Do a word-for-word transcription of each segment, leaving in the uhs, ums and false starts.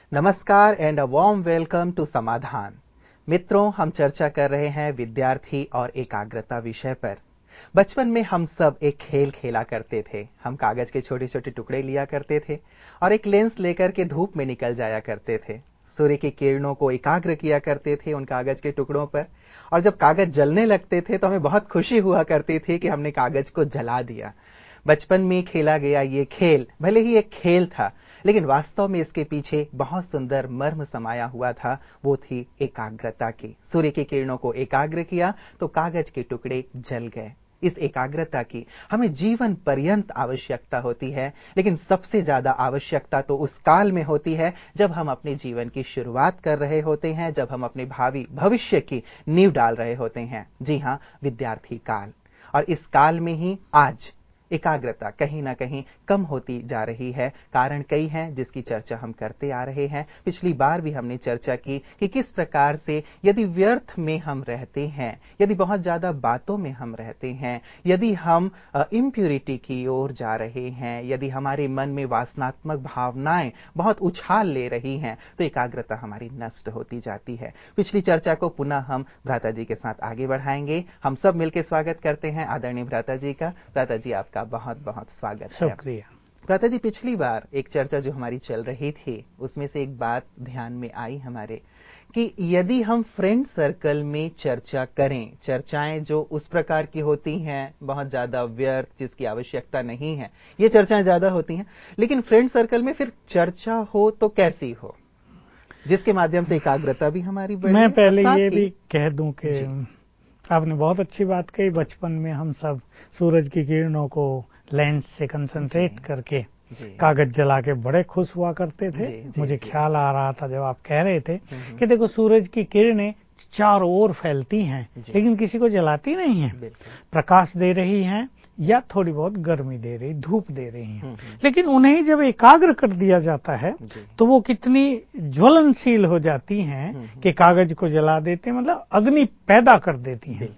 नमस्कार and a warm welcome to Samadhan. मित्रों, हम चर्चा कर रहे हैं विद्यार्थी और एकाग्रता विषय पर। बचपन में हम सब एक खेल खेला करते थे। हम कागज के छोटे छोटे टुकड़े लिया करते थे और एक लेंस लेकर के धूप में निकल जाया करते थे। सूर्य की किरणों को एकाग्र किया करते थे उन कागज के टुकड़ों पर, और जब कागज जलने लगते थे तो हमें बहुत खुशी हुआ करती थी कि हमने कागज को जला दिया। बचपन में खेला गया ये खेल भले ही एक खेल था, लेकिन वास्तव में इसके पीछे बहुत सुंदर मर्म समाया हुआ था। वो थी एकाग्रता की। सूर्य की किरणों को एकाग्र किया तो कागज के टुकड़े जल गए। इस एकाग्रता की हमें जीवन पर्यंत आवश्यकता होती है, लेकिन सबसे ज्यादा आवश्यकता तो उस काल में होती है जब हम अपने जीवन की शुरुआत कर रहे होते हैं, जब हम अपने भावी भविष्य की नींव डाल रहे होते हैं। जी हां, विद्यार्थी काल। और इस काल में ही आज एकाग्रता कहीं ना कहीं कम होती जा रही है। कारण कई हैं जिसकी चर्चा हम करते आ रहे हैं। पिछली बार भी हमने चर्चा की कि किस प्रकार से यदि व्यर्थ में हम रहते हैं, यदि बहुत ज्यादा बातों में हम रहते हैं, यदि हम इम्प्यूरिटी की ओर जा रहे हैं, यदि हमारे मन में वासनात्मक भावनाएं बहुत उछाल ले रही हैं, तो एकाग्रता हमारी नष्ट होती जाती है। पिछली चर्चा को पुनः हम भ्राता जी के साथ आगे बढ़ाएंगे। हम सब मिलकर स्वागत करते हैं आदरणीय भ्राता जी का। भ्राता जी, आपका बहुत बहुत स्वागत है। शुक्रिया। भ्राता जी, पिछली बार एक चर्चा जो हमारी चल रही थी उसमें से एक बात ध्यान में आई हमारे कि यदि हम फ्रेंड सर्कल में चर्चा करें, चर्चाएं जो उस प्रकार की होती हैं बहुत ज्यादा व्यर्थ, जिसकी आवश्यकता नहीं है, ये चर्चाएं ज्यादा होती हैं। लेकिन फ्रेंड सर्कल में फिर चर्चा हो तो कैसी हो, जिसके माध्यम से एकाग्रता भी हमारी बढ़े। मैं पहले ये भी कह दूं कि आपने बहुत अच्छी बात कही। हाँ। बचपन में हम सब सूरज की किरणों को लेंस से कंसंट्रेट करके कागज जला के बड़े खुश हुआ करते थे। जी, जी, मुझे जी, ख्याल आ रहा था जब आप कह रहे थे कि देखो सूरज की किरणें चारों ओर फैलती हैं, लेकिन किसी को जलाती नहीं है। प्रकाश दे रही हैं या थोड़ी बहुत गर्मी दे रही, धूप दे रही हैं, लेकिन उन्हें जब एकाग्र कर दिया जाता है तो वो कितनी ज्वलनशील हो जाती हैं कि कागज को जला देते, मतलब अग्नि पैदा कर देती हैं।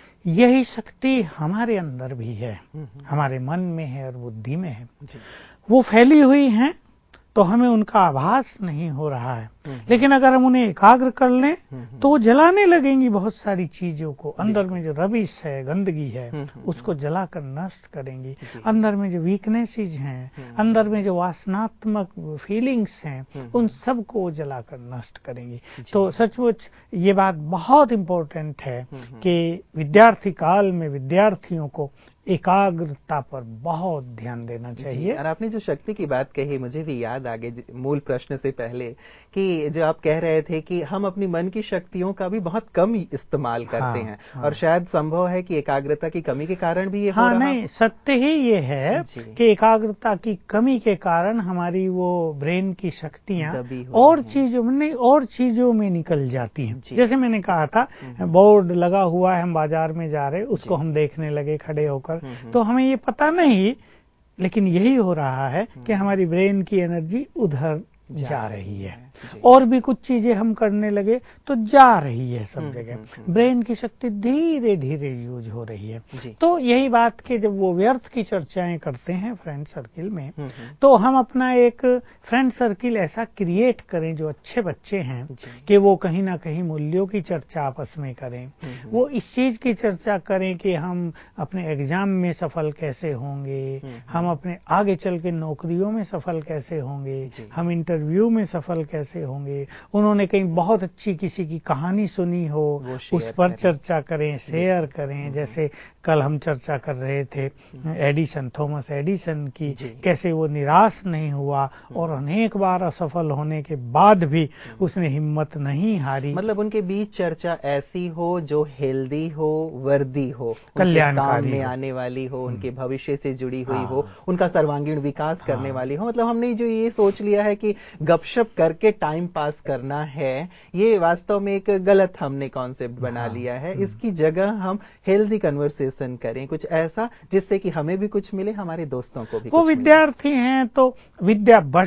यही शक्ति हमारे अंदर भी है, हमारे मन में है और बुद्धि में है। वो फैली हुई हैं तो हमें उनका आभास नहीं हो रहा है, लेकिन अगर हम उन्हें एकाग्र कर लें तो वो जलाने लगेंगी बहुत सारी चीजों को। अंदर में जो रबिश है, गंदगी है, उसको जलाकर नष्ट करेंगी। अंदर में जो वीकनेसेस हैं, अंदर में जो वासनात्मक फीलिंग्स हैं, उन सब को वो जलाकर नष्ट करेंगी। तो सचमुच ये बात बहुत इंपॉर्टेंट है कि विद्यार्थी काल में विद्यार्थियों को एकाग्रता पर बहुत ध्यान देना चाहिए। और आपने जो शक्ति की बात कही, मुझे भी याद आ गई मूल प्रश्न से पहले कि जो आप कह रहे थे कि हम अपनी मन की शक्तियों का भी बहुत कम इस्तेमाल करते हाँ, हैं हाँ। और शायद संभव है कि एकाग्रता की कमी के कारण भी ये हाँ, हो रहा नहीं, सत्य ही ये है कि एकाग्रता की कमी के कारण हमारी वो ब्रेन की शक्तियां और चीजों में नहीं और चीजों में निकल जाती हैं। जैसे मैंने कहा था, बोर्ड लगा हुआ है, हम बाजार में जा रहे, उसको हम देखने लगे खड़े होकर, तो हमें ये पता नहीं, लेकिन यही हो रहा है कि हमारी ब्रेन की एनर्जी उधर जा, जा रही है। और भी कुछ चीजें हम करने लगे तो जा रही है सब जगह। ब्रेन की शक्ति धीरे धीरे यूज हो रही है। तो यही बात कि जब वो व्यर्थ की चर्चाएं करते हैं फ्रेंड सर्किल में, तो हम अपना एक फ्रेंड सर्किल ऐसा क्रिएट करें जो अच्छे बच्चे हैं कि वो कहीं ना कहीं मूल्यों की चर्चा आपस में करें। वो इस चीज की चर्चा करें कि हम अपने एग्जाम में सफल कैसे होंगे, हम अपने आगे चल के नौकरियों में सफल कैसे होंगे, हम इंटरव्यू में सफल कैसे होंगे। उन्होंने कहीं बहुत अच्छी किसी की कहानी सुनी हो, उस पर चर्चा करें, शेयर करें। जैसे कल हम चर्चा कर रहे थे एडिसन, थॉमस एडिसन की, कैसे वो निराश नहीं हुआ और अनेक बार असफल होने के बाद भी उसने हिम्मत नहीं हारी। मतलब उनके बीच चर्चा ऐसी हो जो हेल्दी हो, वर्दी हो, कल्याणकारी में आने वाली हो, उनके भविष्य से जुड़ी हुई हो, उनका सर्वांगीण विकास करने वाली हो। मतलब हमने जो ये सोच लिया है कि गपशप करके टाइम पास करना है, ये वास्तव में एक गलत हमने कॉन्सेप्ट बना हाँ, लिया है। इसकी जगह हम हेल्दी कन्वर्सेशन करें, कुछ ऐसा जिससे कि हमें भी कुछ मिले, हमारे दोस्तों को भी। वो विद्यार्थी हैं तो विद्या बढ़े,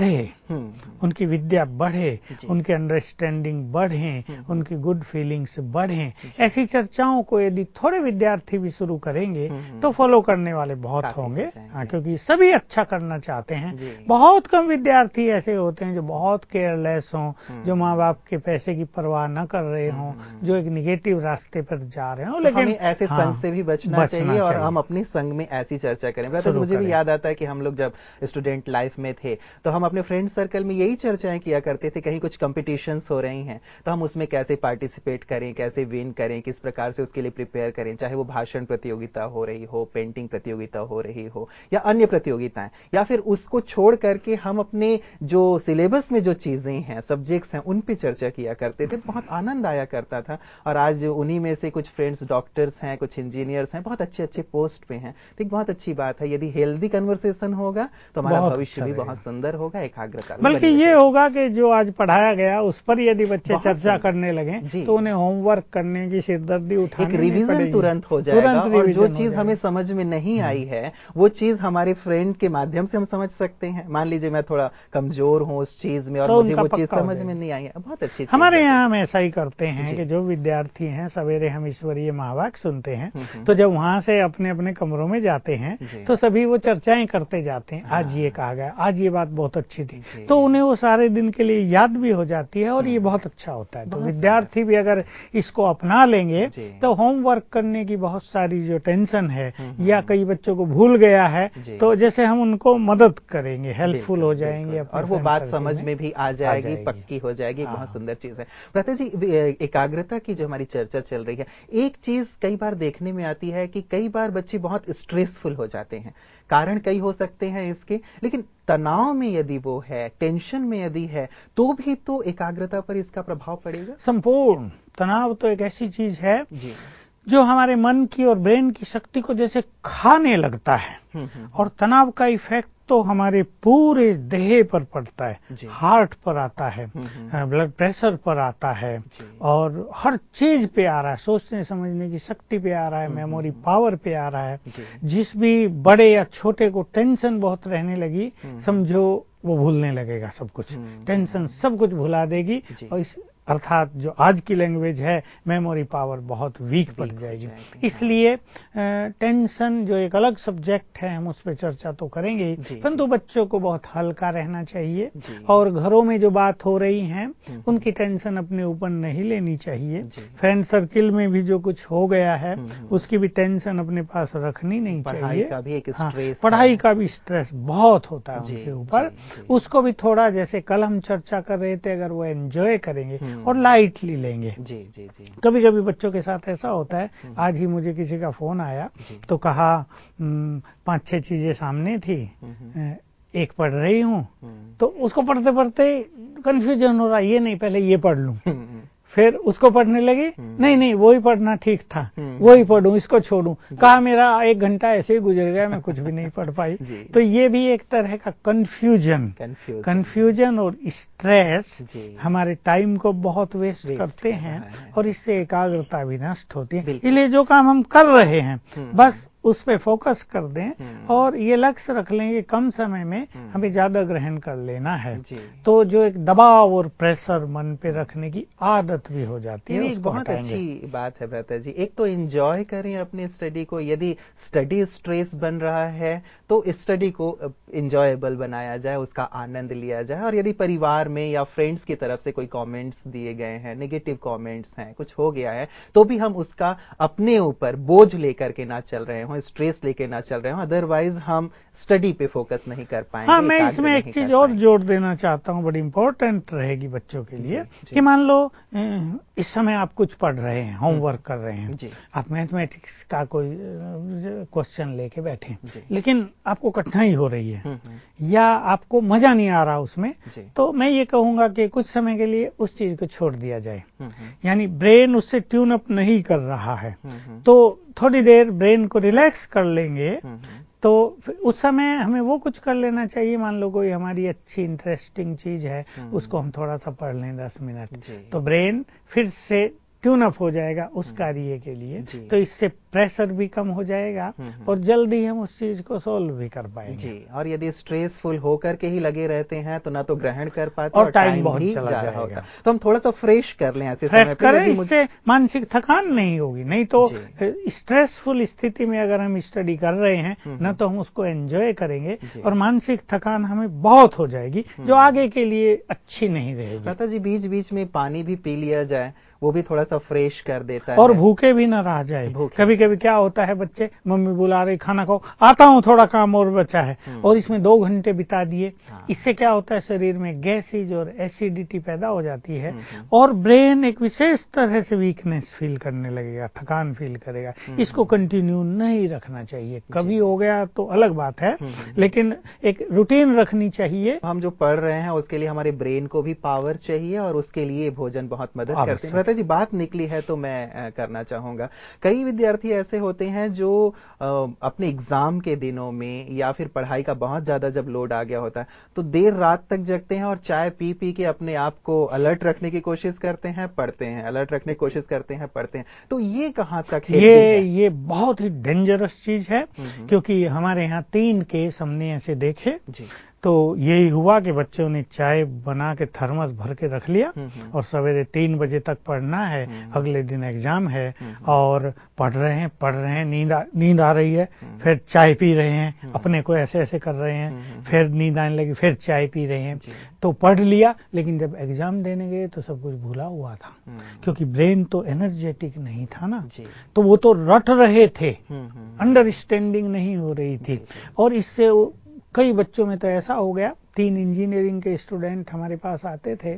उनकी विद्या बढ़े, उनकी अंडरस्टैंडिंग बढ़े, उनकी गुड फीलिंग्स बढ़े। ऐसी चर्चाओं को यदि थोड़े विद्यार्थी भी शुरू करेंगे तो फॉलो करने वाले बहुत होंगे। हाँ, क्योंकि सभी अच्छा करना चाहते हैं। बहुत कम विद्यार्थी ऐसे होते हैं जो बहुत केयरलेस हों, जो माँ बाप के पैसे की परवाह न कर रहे हों, जो एक निगेटिव रास्ते पर जा रहे हों। लेकिन हमें ऐसे हाँ, संघ से भी बचना, बचना चाहिए, चाहिए और हम अपनी संघ में ऐसी चर्चा करें। तो मुझे भी याद आता है कि हम लोग जब स्टूडेंट लाइफ में थे तो हम अपने फ्रेंड सर्कल में यही चर्चाएं किया करते थे। कहीं कुछ कॉम्पिटिशन्स हो रही हैं तो हम उसमें कैसे पार्टिसिपेट करें, कैसे विन करें, किस प्रकार से उसके लिए प्रिपेयर करें, चाहे वो भाषण प्रतियोगिता हो रही हो, पेंटिंग प्रतियोगिता हो रही हो या अन्य प्रतियोगिताएं, या फिर उसको छोड़ करके हम अपने जो सिलेबस में जो चीजें हैं, सब्जेक्ट्स हैं, उन पे चर्चा किया करते थे। बहुत आनंद आया करता था। और आज उन्हीं में से कुछ फ्रेंड्स डॉक्टर्स हैं, कुछ इंजीनियर्स हैं, बहुत अच्छे अच्छे पोस्ट पे हैं। तो बहुत अच्छी बात है, यदि हेल्दी कन्वर्सेशन होगा तो हमारा भविष्य भी बहुत सुंदर होगा, एकाग्रता भी। बल्कि ये होगा कि जो आज पढ़ाया गया उस पर यदि बच्चे चर्चा करने लगे तो उन्हें होमवर्क करने की सिरदर्दी उठानी एक रिवीजन तुरंत हो जाएगा, और जो चीज हमें समझ में नहीं आई है वो चीज हमारे फ्रेंड के माध्यम से हम समझ सकते हैं। मान लीजिए मैं थोड़ा कमजोर हूँ उस चीज में और तो मुझे वो चीज समझ में नहीं आई है, बहुत अच्छी। हमारे यहाँ हम ऐसा ही करते हैं कि जो विद्यार्थी हैं सवेरे हम ईश्वरीय महावाक्य सुनते हैं, तो जब वहां से अपने अपने कमरों में जाते हैं तो सभी वो चर्चाएं करते जाते हैं। आज ये कहा गया, आज ये बात बहुत अच्छी थी, तो उन्हें वो सारे दिन के लिए याद भी हो जाती है और ये बहुत अच्छा होता है। तो विद्यार्थी भी अगर इसको अपना लेंगे तो होमवर्क करने की बहुत सारी जो टेंशन है या कई बच्चों को भूल गया है तो जैसे हम उनको मदद करेंगे, हेल्पफुल हो जाएंगे और वो बात समझ में भी आ जाएगी, पक्की हो जाएगी। बहुत सुंदर चीज है। भ्राता जी, एकाग्रता की जो हमारी चर्चा चल रही है, एक चीज कई बार देखने में आती है कि कई बार बच्चे बहुत स्ट्रेसफुल हो जाते हैं। कारण कई हो सकते हैं इसके, लेकिन तनाव में यदि वो है, टेंशन में यदि है, तो भी तो एकाग्रता पर इसका प्रभाव पड़ेगा। संपूर्ण तनाव तो एक ऐसी चीज है जी जो हमारे मन की और ब्रेन की शक्ति को जैसे खाने लगता है। और तनाव का इफेक्ट तो हमारे पूरे देह पर पड़ता है, हार्ट पर आता है, ब्लड प्रेशर पर आता है, और हर चीज पे आ रहा है। सोचने समझने की शक्ति पे आ रहा है, मेमोरी पावर पे आ रहा है। जिस भी बड़े या छोटे को टेंशन बहुत रहने लगी, समझो वो भूलने लगेगा सब कुछ। टेंशन सब कुछ भुला देगी, और इस अर्थात जो आज की लैंग्वेज है, मेमोरी पावर बहुत वीक पड़ जाएगी। इसलिए टेंशन जो एक अलग सब्जेक्ट है, हम उस पर चर्चा तो करेंगे, परंतु बच्चों को बहुत हल्का रहना चाहिए और घरों में जो बात हो रही है उनकी टेंशन अपने ऊपर नहीं लेनी चाहिए। फ्रेंड सर्किल में भी जो कुछ हो गया है उसकी भी टेंशन अपने पास रखनी नहीं चाहिए। का भी एक स्ट्रेस, पढ़ाई का भी स्ट्रेस बहुत होता है उनके ऊपर, उसको भी थोड़ा, जैसे कल हम चर्चा कर रहे थे, अगर वो एंजॉय करेंगे और लाइटली लेंगे। जी जी जी कभी कभी बच्चों के साथ ऐसा होता है। आज ही मुझे किसी का फोन आया तो कहा पांच छह चीजें सामने थी, एक पढ़ रही हूँ, तो उसको पढ़ते पढ़ते कंफ्यूजन हो रहा, ये नहीं पहले ये पढ़ लूं, फिर उसको पढ़ने लगी, नहीं नहीं वो ही पढ़ना ठीक था, वो ही पढ़ूं, इसको छोड़ूं। कहा मेरा एक घंटा ऐसे ही गुजर गया, मैं कुछ भी नहीं पढ़ पाई। तो ये भी एक तरह का कंफ्यूजन कंफ्यूजन और स्ट्रेस हमारे टाइम को बहुत वेस्ट, वेस्ट करते हैं और इससे एकाग्रता भी नष्ट होती है। इसलिए जो काम हम कर रहे हैं बस उस पे फोकस कर दें और ये लक्ष्य रख लें कि कम समय में हमें ज्यादा ग्रहण कर लेना है। तो जो एक दबाव और प्रेशर मन पे रखने की आदत भी हो जाती है। ये एक बहुत अच्छी बात है भ्राता जी। एक तो एंजॉय करें अपनी स्टडी को, यदि स्टडी स्ट्रेस बन रहा है तो स्टडी को एंजॉयबल बनाया जाए, उसका आनंद लिया जाए। और यदि परिवार में या फ्रेंड्स की तरफ से कोई कमेंट्स दिए गए हैं, नेगेटिव कमेंट्स हैं, कुछ हो गया है, तो भी हम उसका अपने ऊपर बोझ लेकर के ना चल रहे हो, स्ट्रेस लेके ना चल रहे हो, अदरवाइज हम स्टडी पे फोकस नहीं कर पाएंगे। हाँ, मैं इसमें एक चीज और जोड़ देना चाहता हूँ, बड़ी इंपॉर्टेंट रहेगी बच्चों के लिए, कि मान लो इस समय आप कुछ पढ़ रहे हैं, होमवर्क कर रहे हैं, आप मैथमेटिक्स का कोई क्वेश्चन लेके बैठे, लेकिन आपको कठिनाई हो रही है या आपको मजा नहीं आ रहा उसमें, तो मैं ये कहूंगा कि कुछ समय के लिए उस चीज को छोड़ दिया जाए। यानी ब्रेन उससे ट्यून अप नहीं कर रहा है, तो थोड़ी देर ब्रेन को रिलैक्स कर लेंगे, तो उस समय हमें वो कुछ कर लेना चाहिए। मान लो कोई हमारी अच्छी इंटरेस्टिंग चीज है, उसको हम थोड़ा सा पढ़ लें दस मिनट, तो ब्रेन फिर से ट्यून अप हो जाएगा उस कार्य के लिए। तो इससे प्रेशर भी कम हो जाएगा और जल्दी हम उस चीज को सोल्व भी कर पाएंगे। जी, और यदि स्ट्रेसफुल होकर के ही लगे रहते हैं तो ना तो ग्रहण कर पाते और, और टाइम बहुत चला जा रहा होता। तो हम थोड़ा सा फ्रेश कर लें ऐसे समय पे, करें, इससे मानसिक थकान नहीं होगी। नहीं तो स्ट्रेसफुल स्थिति में अगर हम स्टडी कर रहे हैं ना तो हम उसको एंजॉय करेंगे और मानसिक थकान हमें बहुत हो जाएगी जो आगे के लिए अच्छी नहीं रहेगी। लता जी, बीच बीच में पानी भी पी लिया जाए, वो भी थोड़ा सा फ्रेश कर देता और है। भूखे भी ना रह जाए। कभी कभी क्या होता है, बच्चे मम्मी बुला रही खाना खाओ, आता हूँ थोड़ा काम और बचा है, और इसमें दो घंटे बिता दिए। इससे क्या होता है, शरीर में गैसेज और एसिडिटी पैदा हो जाती है और ब्रेन एक विशेष तरह से वीकनेस फील करने लगेगा, थकान फील करेगा। इसको कंटिन्यू नहीं रखना चाहिए। कभी हो गया तो अलग बात है, लेकिन एक रूटीन रखनी चाहिए। हम जो पढ़ रहे हैं उसके लिए हमारे ब्रेन को भी पावर चाहिए और उसके लिए भोजन बहुत मदद करते हैं। जी, बात निकली है तो मैं करना चाहूंगा। कई विद्यार्थी ऐसे होते हैं जो अपने एग्जाम के दिनों में या फिर पढ़ाई का बहुत ज्यादा जब लोड आ गया होता है तो देर रात तक जगते हैं और चाय पी पी के अपने आप को अलर्ट रखने की कोशिश करते हैं, पढ़ते हैं, अलर्ट रखने की कोशिश करते हैं, पढ़ते हैं। तो ये कहां तक ये है? ये बहुत ही डेंजरस चीज है, क्योंकि हमारे यहाँ तीन केस हमने ऐसे देखे। जी। तो यही हुआ कि बच्चों ने चाय बना के थर्मस भर के रख लिया और सवेरे तीन बजे तक पढ़ना है, अगले दिन एग्जाम है और पढ़ रहे हैं पढ़ रहे हैं नींद आ, नींद आ रही है, फिर चाय पी रहे हैं, अपने को ऐसे ऐसे कर रहे हैं, फिर नींद आने लगी, फिर चाय पी रहे हैं। तो पढ़ लिया, लेकिन जब एग्जाम देने गए तो सब कुछ भूला हुआ था, क्योंकि ब्रेन तो एनर्जेटिक नहीं था ना, तो वो तो रट रहे थे, अंडरस्टैंडिंग नहीं हो रही थी। और इससे कई बच्चों में तो ऐसा हो गया, तीन इंजीनियरिंग के स्टूडेंट हमारे पास आते थे।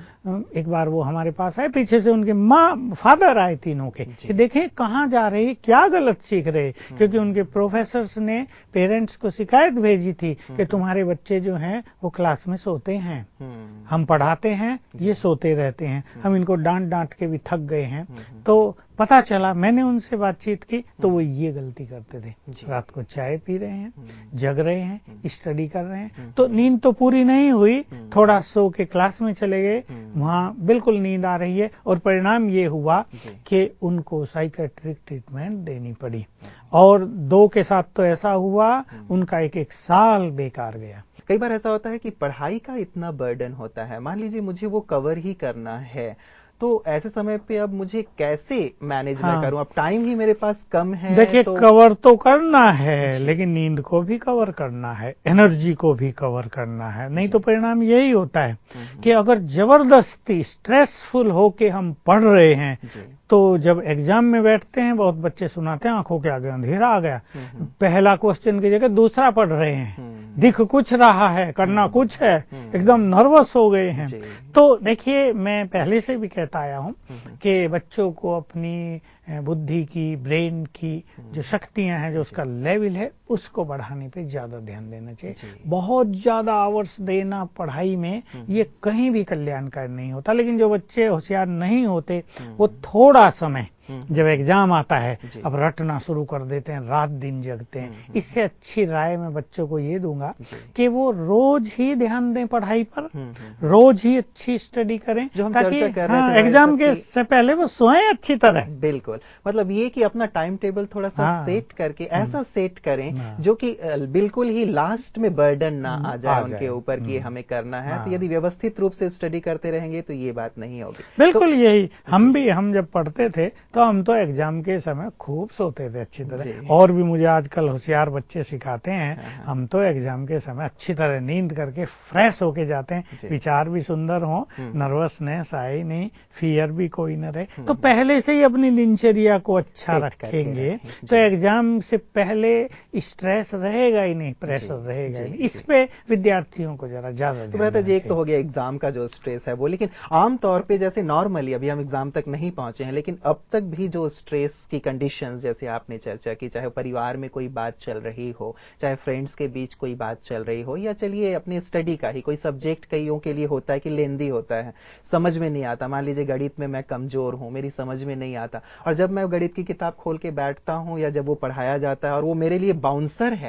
एक बार वो हमारे पास आए, पीछे से उनके माँ फादर आए तीनों के कि देखें कहाँ जा रहे, क्या गलत सीख रहे, क्योंकि उनके प्रोफेसर्स ने पेरेंट्स को शिकायत भेजी थी कि तुम्हारे बच्चे जो हैं वो क्लास में सोते हैं, हम पढ़ाते हैं ये सोते रहते हैं, हम इनको डांट डांट के भी थक गए हैं। तो पता चला, मैंने उनसे बातचीत की तो वो ये गलती करते थे, रात को चाय पी रहे हैं, जग रहे हैं, स्टडी कर रहे हैं, तो नींद तो पूरी नहीं हुई, थोड़ा सो के क्लास में चले गए, वहां बिल्कुल नींद आ रही है और परिणाम ये हुआ कि उनको साइकेट्रिक ट्रीटमेंट देनी पड़ी। और दो के साथ तो ऐसा हुआ, उनका एक एक साल बेकार गया। कई बार ऐसा होता है कि पढ़ाई का इतना बर्डन होता है, मान लीजिए मुझे वो कवर ही करना है, तो ऐसे समय पे अब मुझे कैसे मैनेज हाँ। मैं करूं, अब टाइम ही मेरे पास कम है। देखिए तो... कवर तो करना है, लेकिन नींद को भी कवर करना है, एनर्जी को भी कवर करना है, नहीं तो परिणाम यही होता है कि अगर जबरदस्ती स्ट्रेसफुल होके हम पढ़ रहे हैं तो जब एग्जाम में बैठते हैं, बहुत बच्चे सुनाते हैं आंखों के आगे अंधेरा आ गया, पहला क्वेश्चन की जगह दूसरा पढ़ रहे हैं, दिख कुछ रहा है, करना कुछ है, एकदम नर्वस हो गए हैं। तो देखिए, मैं पहले से भी कहता आया हूं कि बच्चों को अपनी बुद्धि की, ब्रेन की जो शक्तियां हैं, जो उसका लेवल है, उसको बढ़ाने पे ज्यादा ध्यान देना चाहिए। बहुत ज्यादा आवर्स देना पढ़ाई में ये कहीं भी कल्याणकारी नहीं होता। लेकिन जो बच्चे होशियार नहीं होते, वो थोड़ा समय जब एग्जाम आता है अब रटना शुरू कर देते हैं, रात दिन जगते हैं। इससे अच्छी राय मैं बच्चों को ये दूंगा कि वो रोज ही ध्यान दें पढ़ाई पर, रोज ही अच्छी स्टडी करें, जो हम ताकि चर्चा कर रहे थे, हाँ, एग्जाम के से पहले वो सोएं अच्छी तरह। बिल्कुल, मतलब ये कि अपना टाइम टेबल थोड़ा सा हाँ, सेट करके ऐसा सेट करें जो कि बिल्कुल ही लास्ट में बर्डन ना आ जाए उनके ऊपर कि हमें करना है। तो यदि व्यवस्थित रूप से स्टडी करते रहेंगे तो ये बात नहीं होगी। बिल्कुल यही, हम भी हम जब पढ़ते थे तो हम तो एग्जाम के समय खूब सोते थे अच्छी तरह, और भी मुझे आजकल होशियार बच्चे सिखाते हैं, हम तो एग्जाम के समय अच्छी तरह नींद करके फ्रेश होके जाते हैं, विचार भी सुंदर हो, नर्वसनेस आए नहीं, फियर भी कोई न रहे। तो पहले से ही अपनी दिनचर्या को अच्छा रखेंगे तो एग्जाम से पहले स्ट्रेस रहेगा ही नहीं, प्रेशर रहेगा ही नहीं। इस पे विद्यार्थियों को जरा ज्यादा ध्यान देना चाहिए। एक तो हो गया एग्जाम का जो स्ट्रेस है वो, लेकिन आमतौर पे जैसे नॉर्मली अभी हम एग्जाम तक नहीं पहुंचे हैं, लेकिन अब तक भी जो स्ट्रेस की कंडीशंस जैसे आपने चर्चा की, चाहे परिवार में कोई बात चल रही हो, चाहे फ्रेंड्स के बीच कोई बात चल रही हो, या चलिए अपनी स्टडी का ही कोई सब्जेक्ट कईयों के लिए होता है कि लेंदी होता है, समझ में नहीं आता। मान लीजिए गणित में मैं कमजोर हूं, मेरी समझ में नहीं आता, और जब मैं गणित की किताब खोल के बैठता हूं या जब वो पढ़ाया जाता है और वो मेरे लिए बाउंसर है,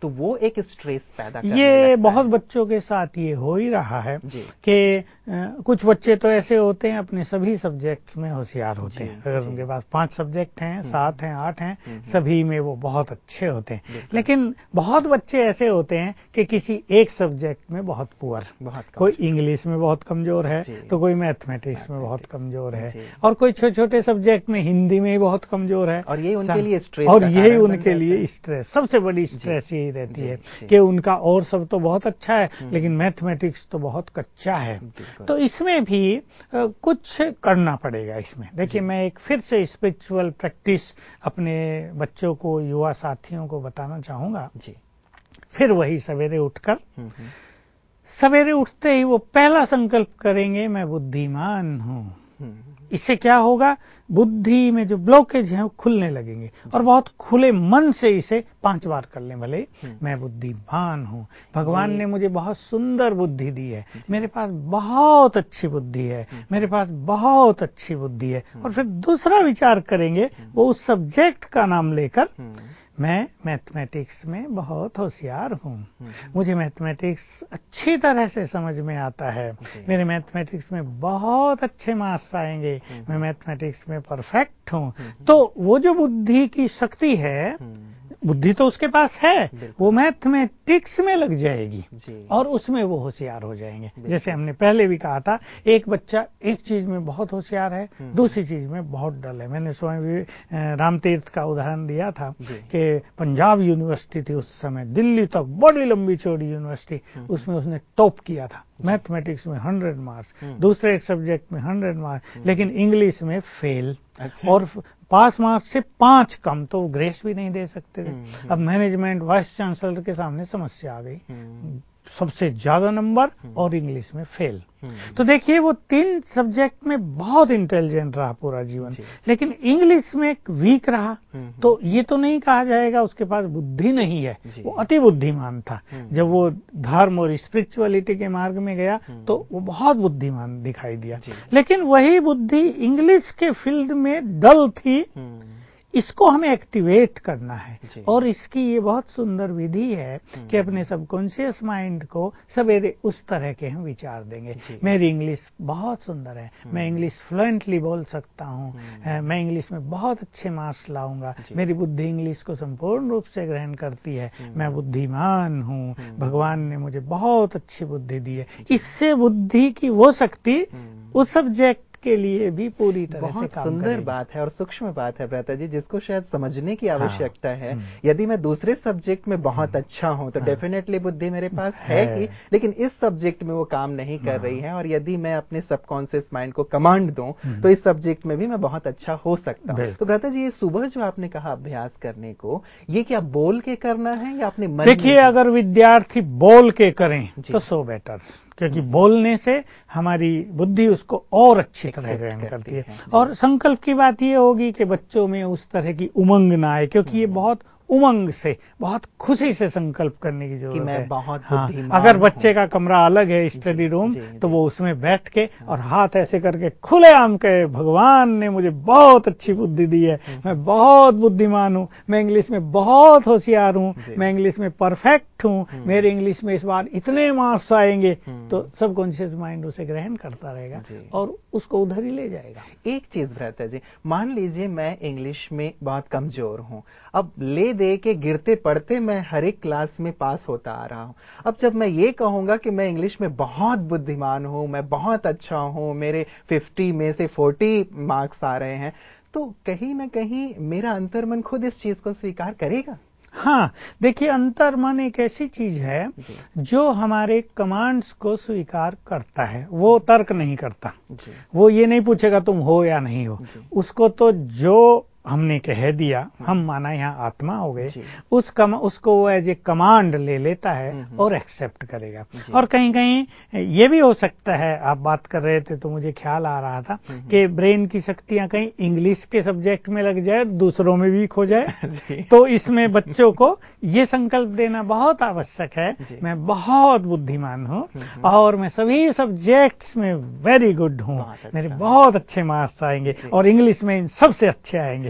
तो वो एक स्ट्रेस पैदा करने ये बहुत बच्चों के साथ ये हो ही रहा है कि कुछ बच्चे तो ऐसे होते हैं अपने सभी सब्जेक्ट्स में होशियार होते हैं। अगर उनके पास पांच सब्जेक्ट हैं, सात हैं, आठ हैं, सभी में वो बहुत अच्छे होते हैं। लेकिन बहुत बच्चे ऐसे होते हैं कि किसी एक सब्जेक्ट में बहुत पुअर, कोई इंग्लिश में बहुत कमजोर है तो कोई मैथमेटिक्स में बहुत कमजोर है और कोई छोटे छोटे सब्जेक्ट में हिंदी में बहुत कमजोर है। और ये उनके लिए स्ट्रेस और यही उनके लिए स्ट्रेस, सबसे बड़ी स्ट्रेस यही रहती है कि उनका और सब तो बहुत अच्छा है लेकिन मैथमेटिक्स तो बहुत कच्चा है। तो इसमें भी कुछ करना पड़ेगा। इसमें देखिए, मैं एक फिर से स्पिरिचुअल प्रैक्टिस अपने बच्चों को, युवा साथियों को बताना चाहूंगा। फिर वही सवेरे उठकर, सवेरे उठते ही वो पहला संकल्प करेंगे, मैं बुद्धिमान हूं। इससे क्या होगा, बुद्धि में जो ब्लॉकेज है वो खुलने लगेंगे और बहुत खुले मन से इसे पांच बार कर लें। भले मैं बुद्धिमान हूँ, भगवान ने मुझे बहुत सुंदर बुद्धि दी है, मेरे पास बहुत अच्छी बुद्धि है, मेरे पास बहुत अच्छी बुद्धि है। और फिर दूसरा विचार करेंगे, वो उस सब्जेक्ट का नाम लेकर, मैं मैथमेटिक्स में बहुत होशियार हूँ, मुझे मैथमेटिक्स अच्छी तरह से समझ में आता है, मेरे मैथमेटिक्स में बहुत अच्छे मार्क्स आएंगे, मैं मैथमेटिक्स में परफेक्ट हूँ। तो वो जो बुद्धि की शक्ति है, बुद्धि तो उसके पास है, वो मैथमेटिक्स में लग जाएगी और उसमें वो होशियार हो जाएंगे। जैसे हमने पहले भी कहा था, एक बच्चा एक चीज में बहुत होशियार है, दूसरी चीज में बहुत डल है। मैंने स्वामी रामतीर्थ का उदाहरण दिया था कि पंजाब यूनिवर्सिटी थी उस समय, दिल्ली तक बड़ी लंबी चौड़ी यूनिवर्सिटी, उसमें उसने टॉप किया था। मैथमेटिक्स में हंड्रेड मार्क्स, दूसरे एक सब्जेक्ट में हंड्रेड मार्क्स, लेकिन इंग्लिश में फेल। अच्छा। और पास मार्क्स से पांच कम, तो ग्रेस भी नहीं दे सकते थे। अब मैनेजमेंट, वाइस चांसलर के सामने समस्या आ गई, सबसे ज्यादा नंबर और इंग्लिश में फेल। तो देखिए, वो तीन सब्जेक्ट में बहुत इंटेलिजेंट रहा पूरा जीवन, लेकिन इंग्लिश में वीक रहा। तो ये तो नहीं कहा जाएगा उसके पास बुद्धि नहीं है, वो अति बुद्धिमान था। जब वो धर्म और स्पिरिचुअलिटी के मार्ग में गया तो वो बहुत बुद्धिमान दिखाई दिया, लेकिन वही बुद्धि इंग्लिश के फील्ड में डल थी। इसको हमें एक्टिवेट करना है और इसकी ये बहुत सुंदर विधि है कि अपने सबकॉन्शियस माइंड को सवेरे उस तरह के हम विचार देंगे। मेरी इंग्लिश बहुत सुंदर है, मैं इंग्लिश फ्लुएंटली बोल सकता हूँ, मैं इंग्लिश में बहुत अच्छे मार्क्स लाऊंगा, मेरी बुद्धि इंग्लिश को संपूर्ण रूप से ग्रहण करती है, मैं बुद्धिमान हूँ, भगवान ने मुझे बहुत अच्छी बुद्धि दी है। इससे बुद्धि की वो शक्ति उस सब्जेक्ट के लिए भी पूरी तरह से काम सुंदर करेगी। बात है और सूक्ष्म बात है भ्राता जी, जिसको शायद समझने की आवश्यकता हाँ, है। यदि मैं दूसरे सब्जेक्ट में बहुत अच्छा हूं तो हाँ, डेफिनेटली बुद्धि मेरे पास है, है ही, लेकिन इस सब्जेक्ट में वो काम नहीं कर हाँ, रही है। और यदि मैं अपने सबकॉन्शियस माइंड को कमांड दूं तो इस सब्जेक्ट में भी मैं बहुत अच्छा हो सकता हूं। तो भ्राता जी, ये सुबह जो आपने कहा अभ्यास करने को, ये क्या बोल के करना है या अपने मन? देखिए, अगर विद्यार्थी बोल के करें तो सो बेटर, क्योंकि बोलने से हमारी बुद्धि उसको और अच्छी तरह ग्रहण करती है। और संकल्प की बात ये होगी कि बच्चों में उस तरह की उमंग ना आए, क्योंकि ये बहुत उमंग से, बहुत खुशी से संकल्प करने की जरूरत मैं है। बहुत हाँ, अगर बच्चे का कमरा अलग है, स्टडी रूम, तो वो उसमें बैठ के और हाथ ऐसे करके खुलेआम कहे, भगवान ने मुझे बहुत अच्छी बुद्धि दी है, मैं बहुत बुद्धिमान हूँ, मैं इंग्लिश में बहुत होशियार हूँ, मैं इंग्लिश में परफेक्ट हूँ, मेरे इंग्लिश में इस बार इतने मार्क्स आएंगे। तो सबकॉन्शियस माइंड उसे ग्रहण करता रहेगा और उसको उधर ही ले जाएगा। एक चीज भ्राता जी, मान लीजिए मैं इंग्लिश में बहुत कमजोर हूँ, अब ले दे के गिरते पड़ते मैं हर एक क्लास में पास होता आ रहा हूं। अब जब मैं ये कहूंगा कि मैं इंग्लिश में बहुत बुद्धिमान हूं, मैं बहुत अच्छा हूं, मेरे पचास में से चालीस मार्क्स आ रहे हैं, तो कहीं ना कहीं मेरा अंतर्मन खुद इस चीज को स्वीकार करेगा। हाँ, देखिए, अंतर्मन एक ऐसी चीज है जो हमारे कमांड्स को स्वीकार करता है, वो तर्क नहीं करता। वो ये नहीं पूछेगा तुम हो या नहीं हो, उसको तो जो हमने कह दिया, हम माना यहाँ आत्मा हो गए, उस कम, उसको वो एज ए कमांड ले लेता है और एक्सेप्ट करेगा। और कहीं कहीं ये भी हो सकता है, आप बात कर रहे थे तो मुझे ख्याल आ रहा था कि ब्रेन की शक्तियां कहीं इंग्लिश के सब्जेक्ट में लग जाए, दूसरों में वीक हो जाए। तो इसमें बच्चों को ये संकल्प देना बहुत आवश्यक है, मैं बहुत बुद्धिमान हूँ और मैं सभी सब्जेक्ट्स में वेरी गुड हूँ, मेरे बहुत अच्छे मार्क्स आएंगे और इंग्लिश में सबसे अच्छे आएंगे।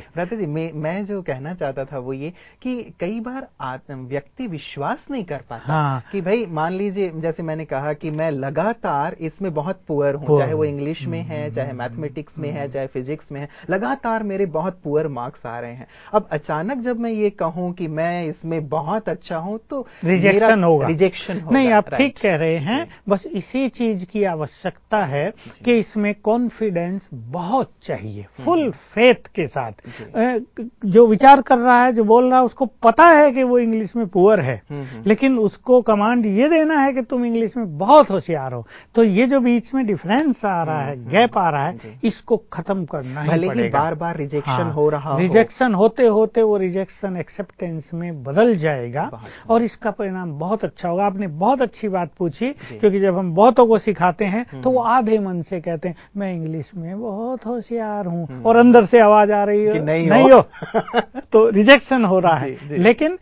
भ्राता जी, मैं मैं जो कहना चाहता था वो ये कि कई बार व्यक्ति विश्वास नहीं कर पाता। हाँ। कि भाई मान लीजिए, जैसे मैंने कहा कि मैं लगातार इसमें बहुत पुअर हूं, चाहे वो इंग्लिश में है, चाहे मैथमेटिक्स में है, चाहे फिजिक्स में है, लगातार मेरे बहुत पुअर मार्क्स आ रहे हैं। अब अचानक जब मैं ये कहूं कि मैं इसमें बहुत अच्छा हूं तो रिजेक्शन होगा, रिजेक्शन होगा। नहीं, आप ठीक कह रहे हैं। बस इसी चीज की आवश्यकता है कि इसमें कॉन्फिडेंस बहुत चाहिए, फुल फेथ के साथ। जो विचार कर रहा है, जो बोल रहा है, उसको पता है कि वो इंग्लिश में पुअर है, लेकिन उसको कमांड ये देना है कि तुम इंग्लिश में बहुत होशियार हो। तो ये जो बीच में डिफरेंस आ रहा है, गैप आ रहा है, इसको खत्म करना ही पड़ेगा। बार बार रिजेक्शन हो रहा हो, रिजेक्शन होते होते वो रिजेक्शन एक्सेप्टेंस में बदल जाएगा और इसका परिणाम बहुत अच्छा होगा। आपने बहुत अच्छी बात पूछी, क्योंकि जब हम बहुतों को सिखाते हैं तो वो आधे मन से कहते हैं मैं इंग्लिश में बहुत होशियार हूं, और अंदर से आवाज आ रही है नहीं, नहीं हो, तो रिजेक्शन हो रहा है। लेकिन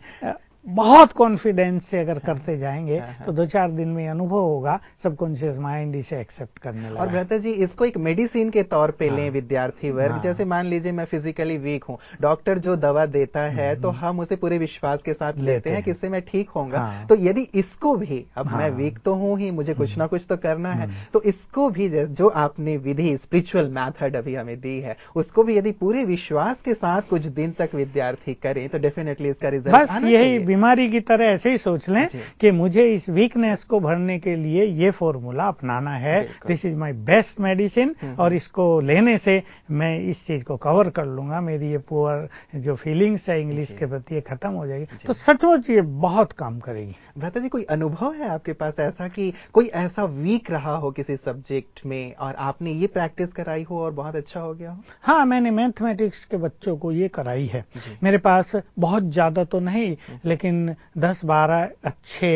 बहुत कॉन्फिडेंस से अगर करते जाएंगे तो दो चार दिन में अनुभव होगा, सबकॉन्शियस माइंड इसे एक्सेप्ट करने लगेगा। और भ्राता जी, इसको एक मेडिसिन के तौर पे लें विद्यार्थी वर्ग। हाँ। जैसे मान लीजिए मैं फिजिकली वीक हूं, डॉक्टर जो दवा देता है तो हम उसे पूरे विश्वास के साथ लेते हैं कि इससे मैं ठीक होऊंगा। हाँ। तो यदि इसको भी, अब हाँ। मैं वीक तो हूं ही, मुझे कुछ ना कुछ तो करना है, तो इसको भी जो आपने विधि, स्पिरिचुअल मेथड अभी हमें दी है, उसको भी यदि पूरे विश्वास के साथ कुछ दिन तक विद्यार्थी करें तो डेफिनेटली इसका रिजल्ट आना चाहिए। बस यही बीमारी की तरह ऐसे ही सोच लें कि मुझे इस वीकनेस को भरने के लिए ये फॉर्मूला अपनाना है, this is my best medicine, और इसको लेने से मैं इस चीज को कवर कर लूंगा, मेरी ये पुअर जो फीलिंग्स है इंग्लिश के प्रति ये खत्म हो जाएगी। तो सचमुच ये बहुत काम करेगी। भ्राता जी, कोई अनुभव है आपके पास ऐसा कि कोई ऐसा वीक रहा हो किसी सब्जेक्ट में और आपने ये प्रैक्टिस कराई हो और बहुत अच्छा हो गया हो? हाँ, मैंने मैथमेटिक्स के बच्चों को ये कराई है। मेरे पास बहुत ज्यादा तो नहीं, लेकिन दस बारह अच्छे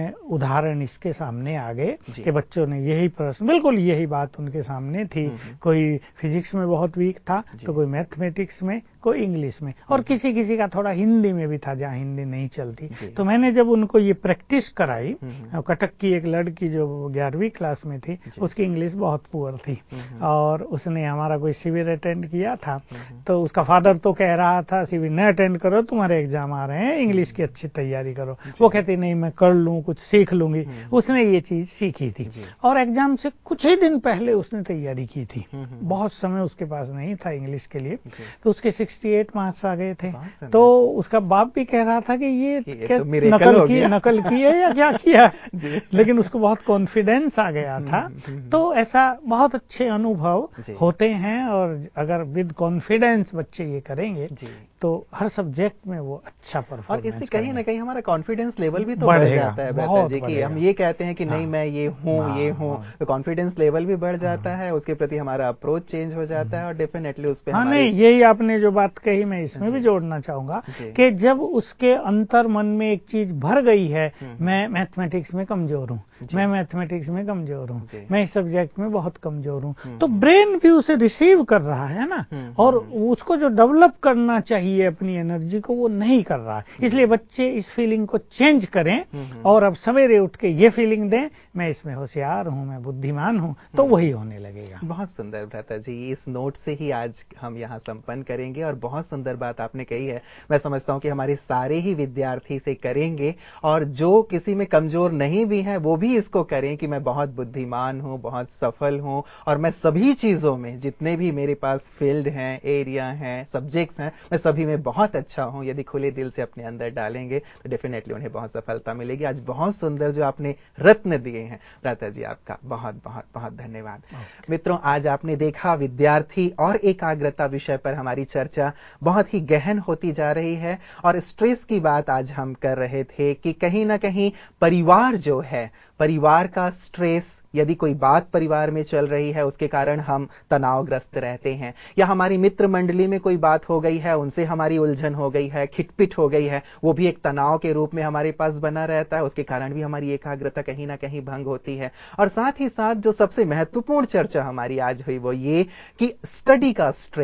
उदाहरण इसके सामने आ गए कि बच्चों ने यही प्रश्न, बिल्कुल यही बात उनके सामने थी। कोई फिजिक्स में बहुत वीक था, तो कोई मैथमेटिक्स में, कोई इंग्लिश में, और किसी किसी का थोड़ा हिंदी में भी था जहाँ हिंदी नहीं चलती। तो मैंने जब उनको ये प्रैक्टिस कराई, कटक की एक लड़की जो ग्यारहवीं क्लास में थी, उसकी इंग्लिश बहुत पुअर थी, और उसने हमारा कोई शिविर अटेंड किया था, तो उसका फादर तो कह रहा था शिविर न अटेंड करो, तुम्हारे एग्जाम आ रहे हैं, इंग्लिश की अच्छी तैयारी करो। वो कहती नहीं, मैं कर लूं, कुछ सीख लूंगी। उसने ये चीज सीखी थी, और एग्जाम से कुछ ही दिन पहले उसने तैयारी की थी। बहुत समय उसके पास नहीं था इंग्लिश के लिए, तो उसके अड़सठ मार्क्स आ गए थे। तो उसका बाप भी कह रहा था कि ये, ये क्या तो नकल की नकल की है या क्या किया, लेकिन उसको बहुत कॉन्फिडेंस आ गया था। तो ऐसा बहुत अच्छे अनुभव होते हैं, और अगर विद कॉन्फिडेंस बच्चे ये करेंगे तो हर सब्जेक्ट में वो अच्छा परफॉर्मेंस, और इससे कहीं ना कहीं हमारा कॉन्फिडेंस लेवल भी तो बढ़ जाता है भ्राता जी, कि हम ये कहते हैं कि हाँ, नहीं मैं ये हूँ हाँ, ये हूँ हाँ, तो कॉन्फिडेंस लेवल भी बढ़ जाता हाँ, है, उसके प्रति हमारा अप्रोच चेंज हो जाता है, और डेफिनेटली उस पे हाँ नहीं, यही आपने जो बात कही मैं इसमें भी जोड़ना चाहूंगा कि जब उसके अंतर मन में एक चीज भर गई है, मैं मैथमेटिक्स में कमजोर हूँ, मैं मैथमेटिक्स में कमजोर हूँ, मैं इस सब्जेक्ट में बहुत कमजोर हूँ, तो ब्रेन भी उसे रिसीव कर रहा है ना, और उसको जो डेवलप करना चाहिए अपनी एनर्जी को, वो नहीं कर रहा है। इसलिए बच्चे इस फीलिंग को चेंज करें और अब सवेरे उठ के ये फीलिंग दें, मैं इसमें होशियार हूँ, मैं बुद्धिमान हूँ, तो वही होने लगेगा। बहुत सुंदर भ्राता जी, इस नोट से ही आज हम यहाँ संपन्न करेंगे, और बहुत सुंदर बात आपने कही है। मैं समझता हूँ कि हमारे सारे ही विद्यार्थी से करेंगे, और जो किसी में कमजोर नहीं भी है वो भी इसको करें कि मैं बहुत बुद्धिमान हूँ, बहुत सफल हूँ, और मैं सभी चीजों में, जितने भी मेरे पास फील्ड हैं, एरिया हैं, सब्जेक्ट्स हैं, मैं सभी में बहुत अच्छा हूं। यदि खुले दिल से अपने अंदर डालेंगे तो डेफिनेटली उन्हें बहुत सफलता मिलेगी। आज बहुत सुंदर जो आपने रत्न दिए हैं भ्राता जी, आपका बहुत बहुत बहुत धन्यवाद। मित्रों, आज आपने देखा विद्यार्थी और एकाग्रता विषय पर हमारी चर्चा बहुत ही गहन होती जा रही है, और स्ट्रेस की बात आज हम कर रहे थे कि कहीं ना कहीं परिवार जो है, परिवार का स्ट्रेस, यदि कोई बात परिवार में चल रही है उसके कारण हम तनावग्रस्त रहते हैं, या हमारी मित्र मंडली में कोई बात हो गई है, उनसे हमारी उलझन हो गई है, खिटपिट हो गई है, वो भी एक तनाव के रूप में हमारे पास बना रहता है, उसके कारण भी हमारी एकाग्रता कहीं ना कहीं भंग होती है। और साथ ही साथ जो सबसे महत्वपूर्ण चर्चा हमारी आज हुई वो ये कि स्टडी का स्ट्रेस,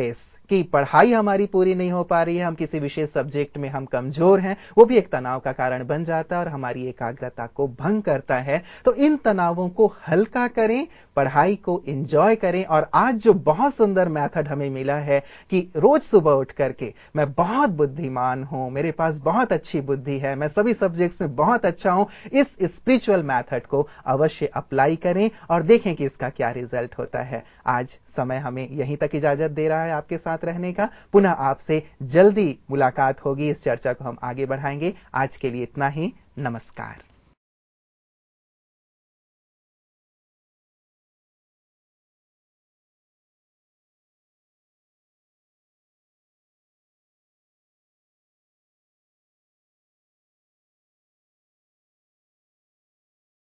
कि पढ़ाई हमारी पूरी नहीं हो पा रही है, हम किसी विशेष सब्जेक्ट में हम कमजोर हैं, वो भी एक तनाव का कारण बन जाता है और हमारी एकाग्रता को भंग करता है। तो इन तनावों को हल्का करें, पढ़ाई को एंजॉय करें। और आज जो बहुत सुंदर मेथड हमें मिला है कि रोज सुबह उठ करके मैं बहुत बुद्धिमान हूं, मेरे पास बहुत अच्छी बुद्धि है, मैं सभी सब्जेक्ट्स में बहुत अच्छा हूं, इस स्पिरिचुअल मेथड को अवश्य अप्लाई करें और देखें कि इसका क्या रिजल्ट होता है। आज समय हमें यहीं तक इजाजत दे रहा है आपके साथ रहने का। पुनः आपसे जल्दी मुलाकात होगी, इस चर्चा को हम आगे बढ़ाएंगे। आज के लिए इतना ही। नमस्कार।